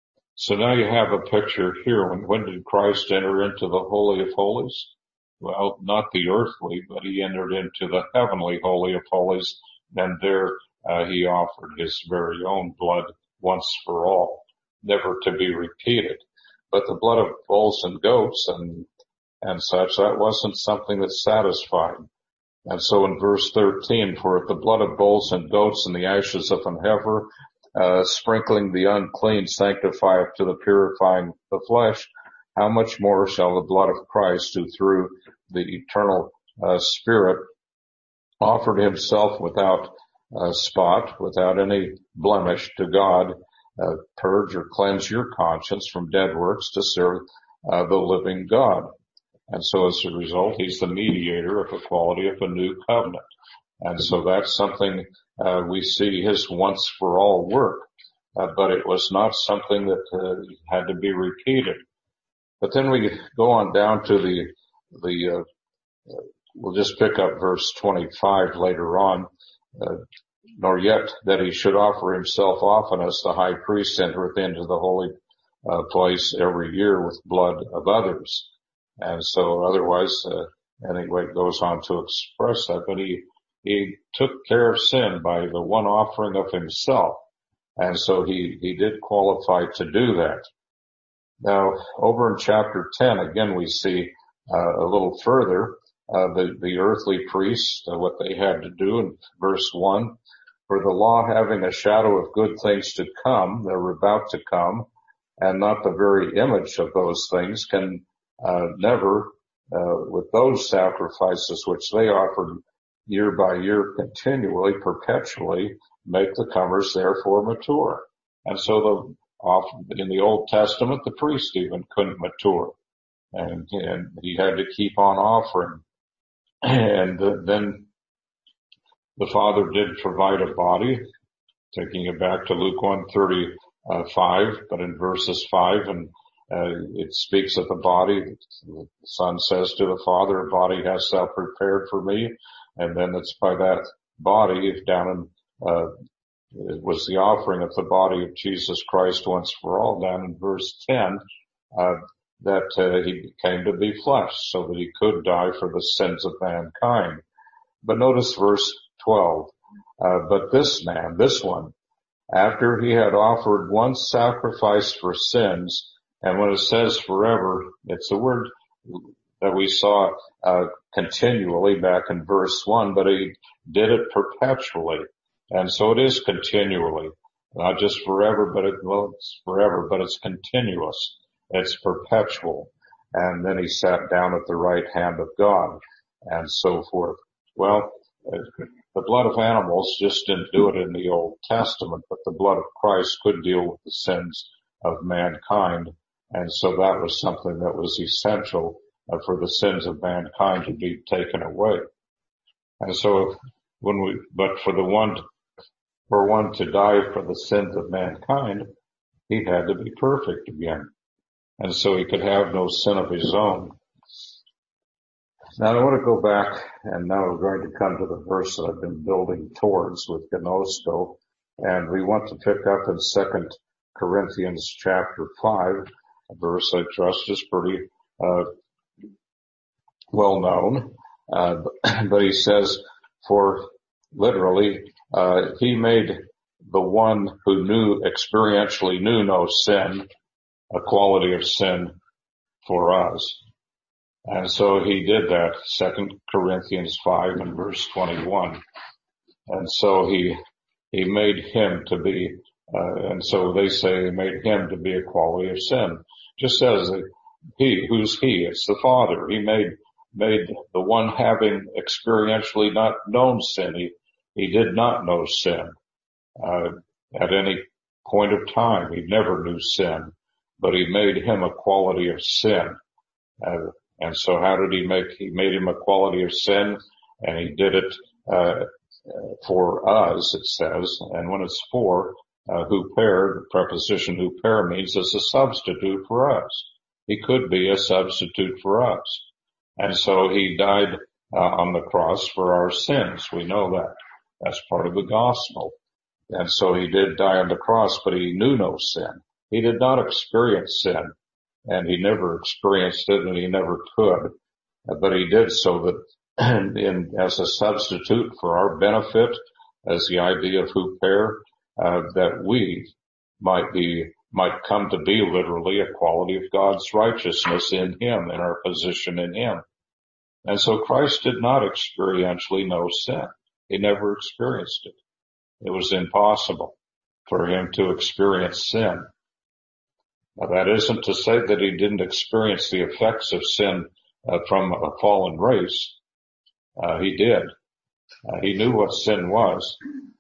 So now you have a picture here. When, when did Christ enter into the Holy of Holies? Well, not the earthly, but he entered into the heavenly Holy of Holies, and there uh, he offered his very own blood once for all, never to be repeated. But the blood of bulls and goats and and such, that wasn't something that satisfied. And so in verse thirteen, for if the blood of bulls and goats and the ashes of an heifer, uh, sprinkling the unclean sanctifieth to the purifying the flesh, how much more shall the blood of Christ, who through the eternal uh, Spirit offered himself without uh, spot, without any blemish to God, uh, purge or cleanse your conscience from dead works to serve uh, the living God. And so as a result, he's the mediator of the quality of a new covenant. And so that's something, uh, we see his once for all work, uh, but it was not something that, uh, had to be repeated. But then we go on down to the, the, uh, we'll just pick up verse twenty-five later on, uh, nor yet that he should offer himself often as the high priest entereth into the holy, uh, place every year with blood of others. And so otherwise, uh, anyway, it goes on to express that, but he, he took care of sin by the one offering of himself. And so he, he did qualify to do that. Now, over in chapter ten, again, we see, uh, a little further, uh, the, the earthly priests, uh, what they had to do in verse one. For the law having a shadow of good things to come, they're about to come, and not the very image of those things, can Uh, never, uh, with those sacrifices which they offered year by year continually, perpetually, make the comers therefore mature. And so the, often in the Old Testament, the priest even couldn't mature. And, and he had to keep on offering. And then the Father did provide a body, taking it back to Luke one thirty-five, but in verses five and Uh, it speaks of the body. The Son says to the Father, a body hast thou prepared for me. And then it's by that body down in, uh, it was the offering of the body of Jesus Christ once for all, down in verse ten, uh, that, uh, he came to be flesh so that he could die for the sins of mankind. But notice verse twelve, uh, but this man, this one, after he had offered one sacrifice for sins. And when it says forever, it's a word that we saw, uh, continually back in verse one, but he did it perpetually. And so it is continually, not just forever, but it, well, it's forever, but it's continuous. It's perpetual. and then he sat down at the right hand of God, and so forth. Well, the blood of animals just didn't do it in the Old Testament, but the blood of Christ could deal with the sins of mankind, and so that was something that was essential uh, for the sins of mankind to be taken away. And so when we, but for the one, for one to die for the sins of mankind, he had to be perfect again. And so he could have no sin of his own. Now I want to go back, and now we're going to come to the verse that I've been building towards with Gnosko, and we want to pick up in Second Corinthians chapter five, a verse I trust is pretty uh, well known, uh, but he says, for literally, uh, he made the one who knew, experientially knew no sin, a quality of sin for us. And so he did that, Second Corinthians five and verse twenty-one. And so he, he made him to be, uh, and so they say he made him to be a quality of sin. Just says he, who's he? It's the Father. He made, made the one having experientially not known sin. He, he did not know sin, uh, at any point of time. He never knew sin, but he made him a quality of sin. Uh, And so how did he make, he made him a quality of sin, and he did it, uh, for us, it says. And when it's for, uh, huper, the preposition huper means as a substitute for us. He could be a substitute for us. And so he died, uh, on the cross for our sins. We know that. That's part of the gospel. And so he did die on the cross, but he knew no sin. He did not experience sin. And he never experienced it, and he never could. But he did so that, in, as a substitute for our benefit, as the idea of huper, uh, that we might be, might come to be literally a quality of God's righteousness in him, in our position in him. And so Christ did not experientially know sin. He never experienced it. It was impossible for him to experience sin. Now, that isn't to say that he didn't experience the effects of sin uh, from a fallen race. Uh, he did. Uh, he knew what sin was.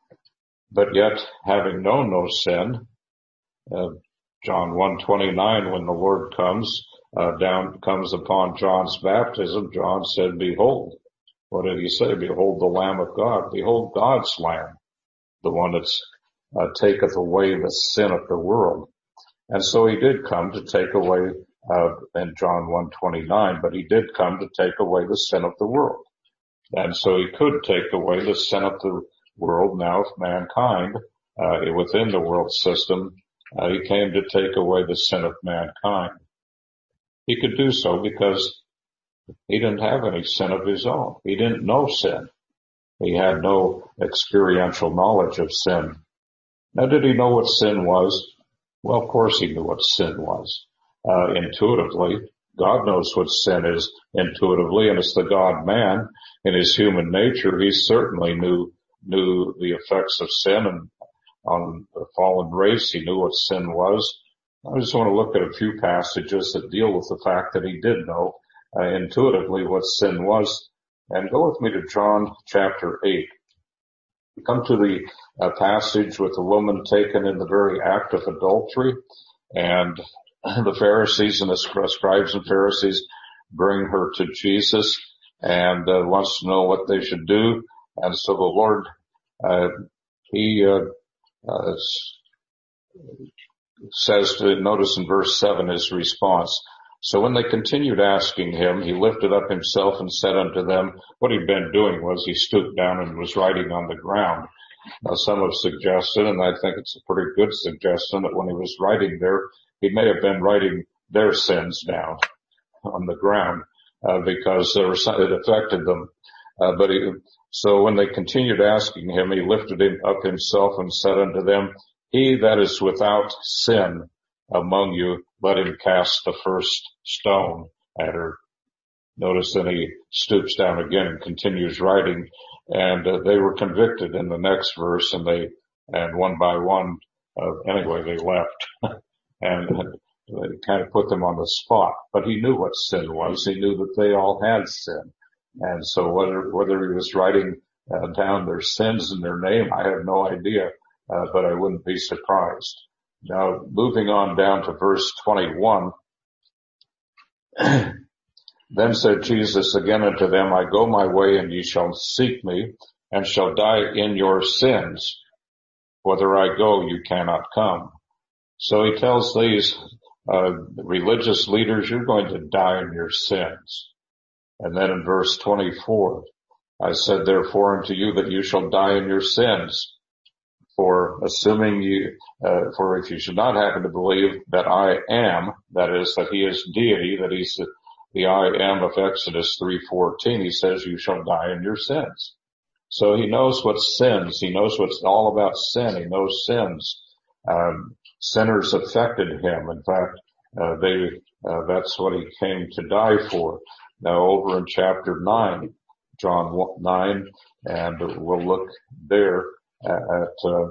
But yet, having known no sin, uh, John one twenty-nine, when the Lord comes, uh, down, comes upon John's baptism, John said, behold. What did he say? Behold the Lamb of God. Behold God's Lamb, the one that's uh, taketh away the sin of the world. And so he did come to take away, uh, in John one twenty-nine, but he did come to take away the sin of the world. And so he could take away the sin of the world now of mankind, uh, within the world system. Uh, he came to take away the sin of mankind. He could do so because he didn't have any sin of his own. He didn't know sin. He had no experiential knowledge of sin. Now, did he know what sin was? Well, of course he knew what sin was, uh, intuitively. God knows what sin is intuitively, and it's the God-man. In his human nature, he certainly knew, knew the effects of sin, and on the fallen race, he knew what sin was. I just want to look at a few passages that deal with the fact that he did know, uh, intuitively what sin was. And go with me to John chapter eight. We come to the uh, passage with the woman taken in the very act of adultery, and the Pharisees and the scribes and Pharisees bring her to Jesus and uh, wants to know what they should do. And so the Lord, uh, he uh, uh, says to, notice in verse seven his response. So when they continued asking him, he lifted up himself and said unto them, what he'd been doing was he stooped down and was writing on the ground. Now some have suggested, and I think it's a pretty good suggestion, that when he was writing there, he may have been writing their sins down on the ground, uh, because there was, it affected them. Uh, but he, so when they continued asking him, he lifted him up himself and said unto them, he that is without sin among you, let him cast the first stone at her. Notice then he stoops down again and continues writing, and uh, they were convicted in the next verse, and they, and one by one, uh, anyway, they left. and uh, kind of put them on the spot. But he knew what sin was. He knew that they all had sin. And so whether, whether he was writing uh, down their sins in their name, I have no idea, uh, but I wouldn't be surprised. Now, moving on down to verse twenty-one, then said Jesus again unto them, I go my way, and ye shall seek me, and shall die in your sins. Whither I go, you cannot come. So he tells these uh, religious leaders, you're going to die in your sins. And then in verse twenty-four, I said therefore unto you that you shall die in your sins. For assuming you, uh, for if you should not happen to believe that I am, that is, that he is deity, that he's the, the I am of Exodus three fourteen, he says you shall die in your sins. So he knows what sins, he knows what's all about sin, he knows sins. Um, sinners affected him. In fact, uh, they, uh, that's what he came to die for. Now over in chapter nine, John nine, and we'll look there at uh,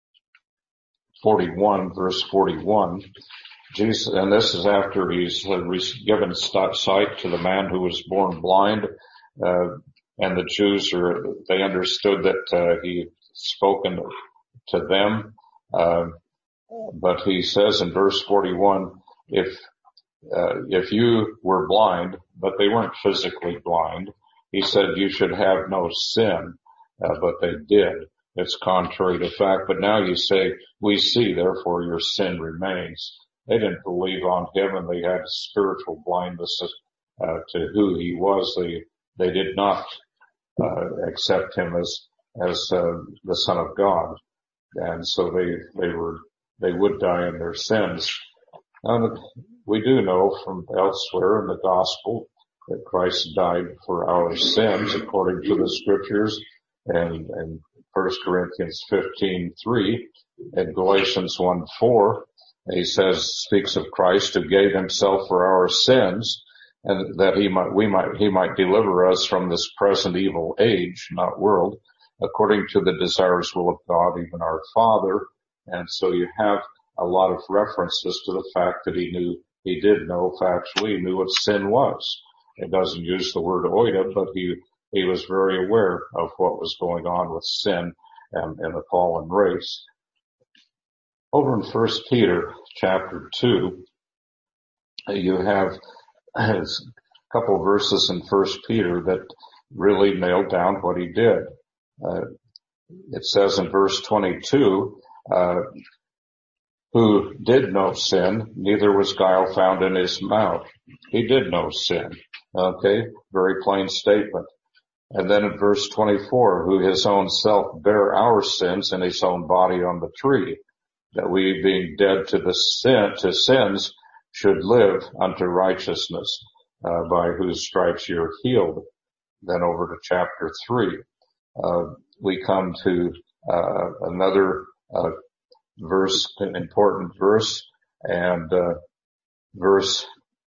forty-one, verse forty-one. Jesus, and this is after he's uh, given sight to the man who was born blind, uh, and the Jews are, they understood that uh, he spoken to them, uh, but he says in verse forty-one, if uh, if you were blind, but they weren't physically blind, he said you should have no sin, uh, but they did. It's contrary to fact. But now you say, we see, therefore your sin remains. They didn't believe on him, and they had spiritual blindness uh, to who he was. They they did not uh, accept him as as uh, the Son of God, and so they they were they would die in their sins. And we do know from elsewhere in the gospel that Christ died for our sins according to the scriptures, and and First Corinthians fifteen three and Galatians one four, he says, speaks of Christ who gave himself for our sins, and that he might, we might, he might deliver us from this present evil age, not world, according to the desirous will of God, even our Father. And so you have a lot of references to the fact that he knew, he did know, factually, knew what sin was. It doesn't use the word oida, but he He was very aware of what was going on with sin and, and the fallen race. Over in First Peter chapter two, you have a couple of verses in First Peter that really nail down what he did. Uh, it says in verse twenty-two, uh, who did know sin, neither was guile found in his mouth. He did know sin. Okay, very plain statement. And then in verse twenty-four, who his own self bare our sins in his own body on the tree, that we being dead to the sin, to sins should live unto righteousness, uh, by whose stripes you're healed. Then over to chapter three, uh, we come to, uh, another, uh, verse, an important verse, and, uh, verse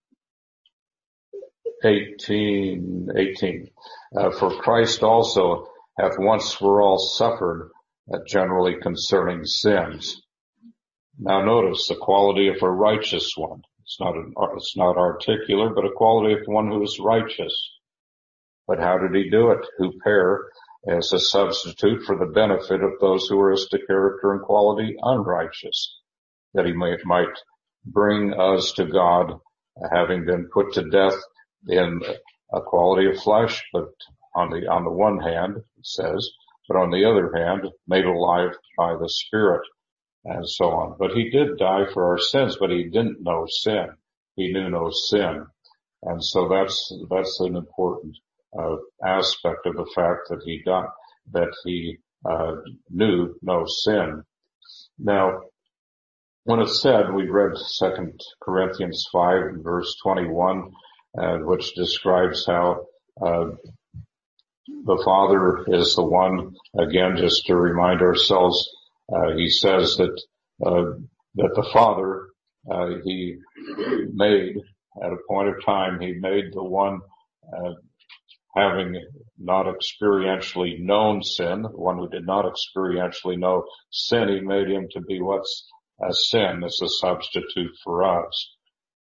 eighteen, eighteen. Uh, for Christ also hath once for all suffered, uh, generally concerning sins. Now notice the quality of a righteous one. It's not an, it's not articular, but a quality of one who is righteous. But how did he do it? Who pair as a substitute for the benefit of those who are as to character and quality unrighteous, that he might, might bring us to God, having been put to death in a quality of flesh, but on the, on the one hand, it says, but on the other hand, made alive by the Spirit, and so on. But he did die for our sins, but he didn't know sin. He knew no sin. And so that's, that's an important, uh, aspect of the fact that he died, that he, uh, knew no sin. Now, when it's said, we read Second Corinthians five and verse twenty-one, uh, which describes how, uh, the Father is the one, again, just to remind ourselves, uh, he says that, uh, that the Father, uh, he made, at a point of time, he made the one, uh, having not experientially known sin, the one who did not experientially know sin, he made him to be what's a sin as a substitute for us.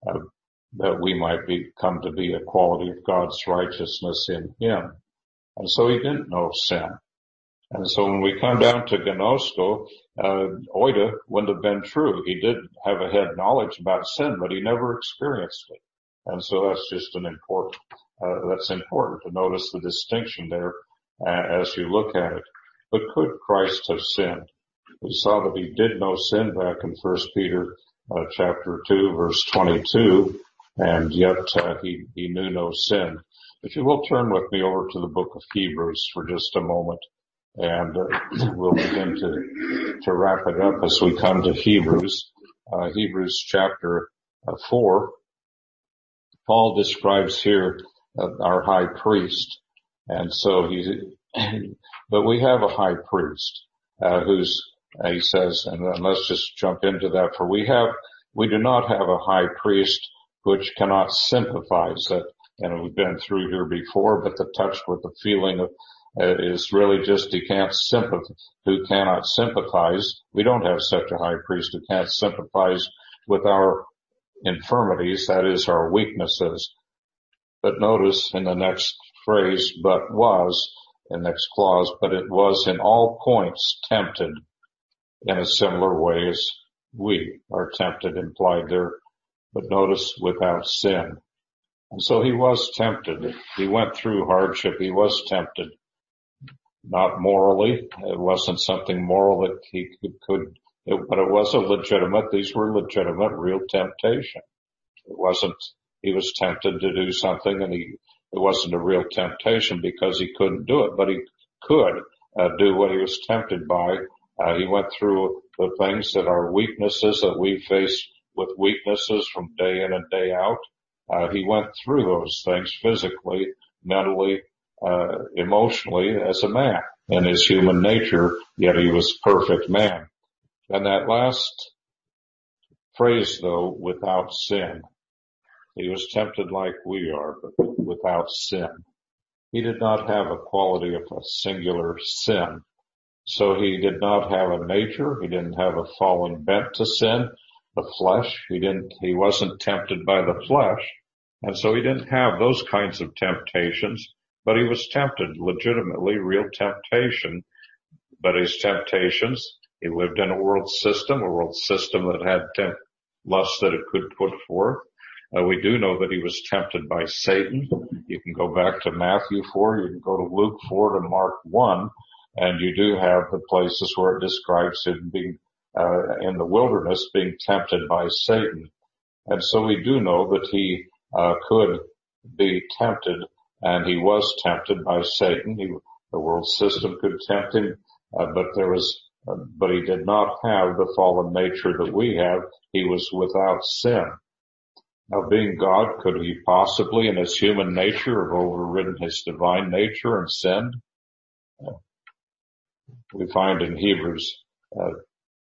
uh, that we might be, come to be a quality of God's righteousness in him. And so he didn't know sin. And so when we come down to Gnosko, uh, oida wouldn't have been true. He did have a head knowledge about sin, but he never experienced it. And so that's just an important, uh, that's important to notice the distinction there uh, as you look at it. But could Christ have sinned? We saw that he did know sin back in First Peter uh, chapter two, verse twenty-two, and yet uh, he, he knew no sin. If you will turn with me over to the book of Hebrews for just a moment. And uh, we'll begin to to wrap it up as we come to Hebrews. Uh, Hebrews chapter uh, four. Paul describes here uh, our high priest, and so he's. But we have a high priest uh, who's. Uh, he says, and uh, let's just jump into that. For we have, we do not have a high priest which cannot sympathize. That, and we've been through here before, but the touch with the feeling of. Uh, is really just he can't sympathize, who cannot sympathize. We don't have such a high priest who can't sympathize with our infirmities, that is our weaknesses. But notice in the next phrase, but was, in the next clause, but it was in all points tempted in a similar way as we are tempted, implied there. But notice without sin. And so he was tempted. He went through hardship. He was tempted. Not morally. It wasn't something moral that he could, could it, but it was a legitimate, these were legitimate, real temptation. It wasn't, he was tempted to do something and he, it wasn't a real temptation because he couldn't do it, but he could uh, do what he was tempted by. Uh, he went through the things that are weaknesses that we face with weaknesses from day in and day out. Uh, he went through those things physically, mentally, Uh, emotionally as a man in his human nature, yet he was perfect man. And that last phrase though, without sin, he was tempted like we are, but without sin. He did not have a quality of a singular sin. So he did not have a nature, he didn't have a fallen bent to sin, the flesh, he didn't, he wasn't tempted by the flesh, and so he didn't have those kinds of temptations. But he was tempted, legitimately, real temptation. But his temptations, he lived in a world system, a world system that had temp- lust that it could put forth. Uh, we do know that he was tempted by Satan. You can go back to Matthew four, you can go to Luke four, to Mark one, and you do have the places where it describes him being uh, in the wilderness, being tempted by Satan. And so we do know that he uh, could be tempted. And he was tempted by Satan. He, the world system could tempt him, uh, but there was, uh, but he did not have the fallen nature that we have. He was without sin. Now, being God, could he possibly, in his human nature, have overridden his divine nature and sinned? Uh, we find in Hebrews uh,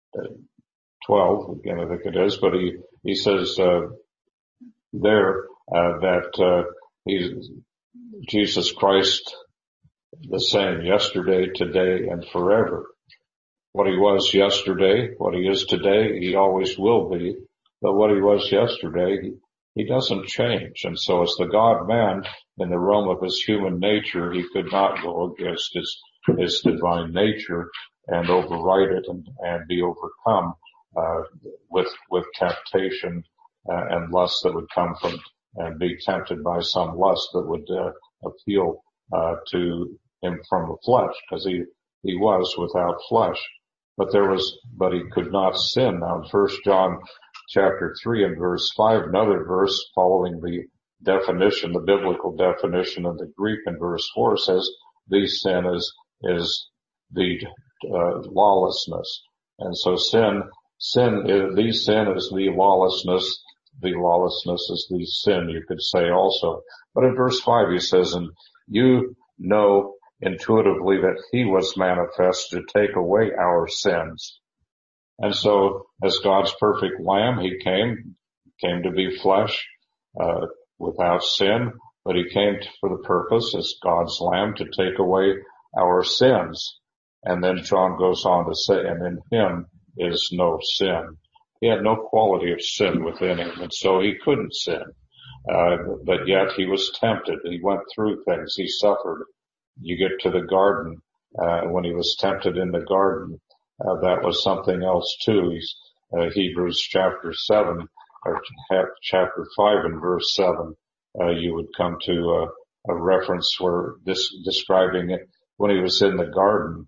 twelve, again, I think it is, but he he says uh, there uh, that uh, he's. Jesus Christ, the same yesterday, today, and forever. What he was yesterday, what he is today, he always will be. But what he was yesterday, he, he doesn't change. And so as the God-man in the realm of his human nature, he could not go against his, his divine nature and override it and, and be overcome, uh, with, with temptation uh, and lust that would come from, and be tempted by some lust that would, uh, appeal uh to him from the flesh, because he he was without flesh. But there was but he could not sin. Now in First John chapter three and verse five, another verse following the definition, the biblical definition of the Greek in verse four says the sin is is the uh, lawlessness. And so sin sin is the sin is the lawlessness. The lawlessness is the sin, you could say also. But in verse five he says, and you know intuitively that he was manifest to take away our sins. And so as God's perfect lamb, he came, came to be flesh, uh, without sin, but he came for the purpose as God's lamb to take away our sins. And then John goes on to say, and in him is no sin. he had no quality of sin within him, and so he couldn't sin. Uh, but yet he was tempted. He went through things. He suffered. You get to the garden, uh, when he was tempted in the garden, uh, that was something else too. He's, uh, Hebrews chapter seven, or chapter five and verse seven, uh, you would come to a, a reference where this, describing it when he was in the garden.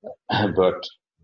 But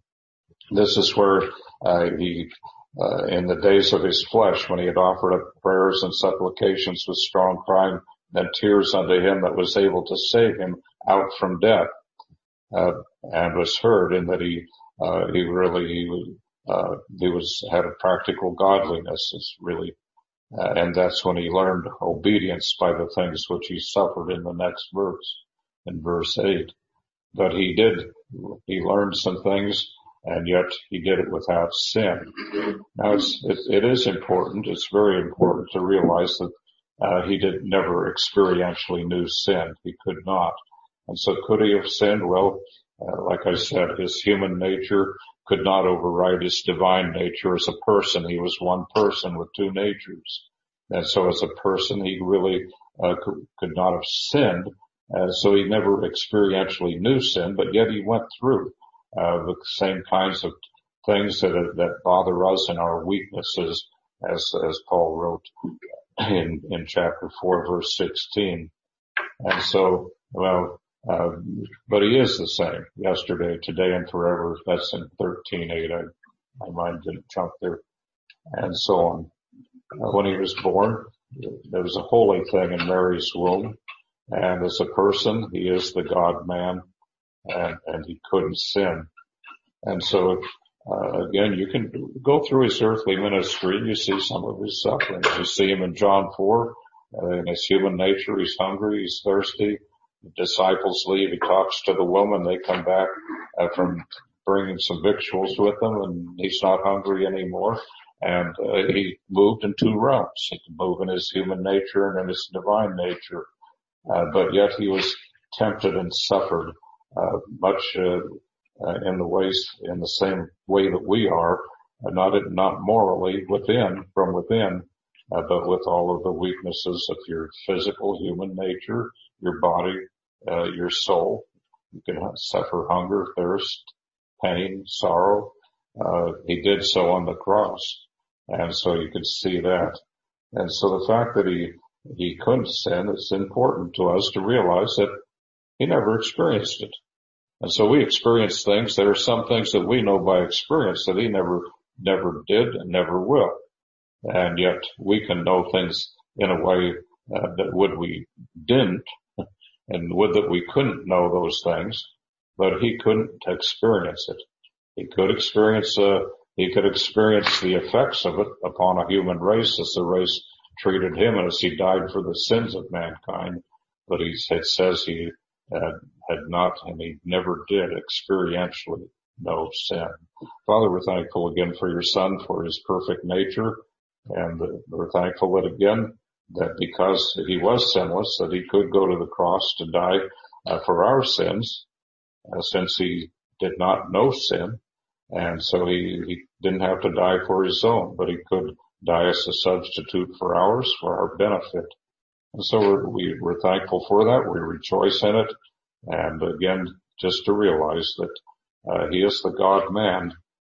this is where, uh, he, Uh, in the days of his flesh, when he had offered up prayers and supplications with strong crying and tears unto him that was able to save him out from death, uh, and was heard, in that he, uh, he really, he, uh, he was, had a practical godliness, is really, uh, and that's when he learned obedience by the things which he suffered in the next verse, in verse eight. But he did, he learned some things, and yet he did it without sin. Now it's, it, it is important, it's very important to realize that, uh, he did never experientially knew sin. He could not. And so could he have sinned? Well, uh, like I said, his human nature could not override his divine nature as a person. He was one person with two natures. And so as a person, he really, uh, could, could not have sinned. Uh, so he never experientially knew sin, but yet he went through Uh, the same kinds of things that, that bother us in our weaknesses, as, as Paul wrote in, in chapter four, verse sixteen. And so, well, uh, but he is the same yesterday, today, and forever. That's in thirteen eight. I, my mind didn't jump there, and so on. Uh, when he was born, there was a holy thing in Mary's womb, and as a person, he is the God-man, and, and he couldn't sin. And so, uh, again, you can go through his earthly ministry and you see some of his sufferings. You see him in John four, uh, in his human nature, he's hungry, he's thirsty. The disciples leave, he talks to the woman, they come back, uh, from bringing some victuals with them, and he's not hungry anymore. And, uh, he moved in two realms. He could move in his human nature and in his divine nature. Uh, but yet he was tempted and suffered, uh, much, uh, Uh, in the ways, in the same way that we are, uh, not, not morally within, from within, uh, but with all of the weaknesses of your physical human nature, your body, uh, your soul. You can suffer hunger, thirst, pain, sorrow. Uh, he did so on the cross. And so you can see that. And so the fact that he, he couldn't sin, it's important to us to realize that he never experienced it. And so we experience things. There are some things that we know by experience that he never, never did and never will. And yet we can know things in a way uh, that would we didn't, and would that we couldn't know those things, but he couldn't experience it. He could experience, uh, he could experience the effects of it upon a human race as the race treated him as he died for the sins of mankind. But he, it says he, Uh, had not, and he never did experientially know sin. Father, we're thankful again for your Son, for his perfect nature, and uh, we're thankful that again, that because he was sinless, that he could go to the cross to die uh, for our sins, uh, since he did not know sin, and so he, he didn't have to die for his own, but he could die as a substitute for ours, for our benefit. And so we're, we, we're thankful for that. We rejoice in it. And again, just to realize that, uh, he is the God-man,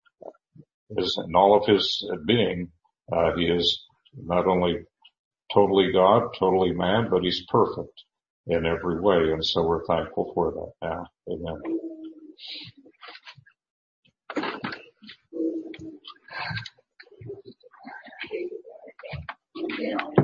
is in all of his being, uh, he is not only totally God, totally man, but he's perfect in every way. And so we're thankful for that now. Amen. Yeah.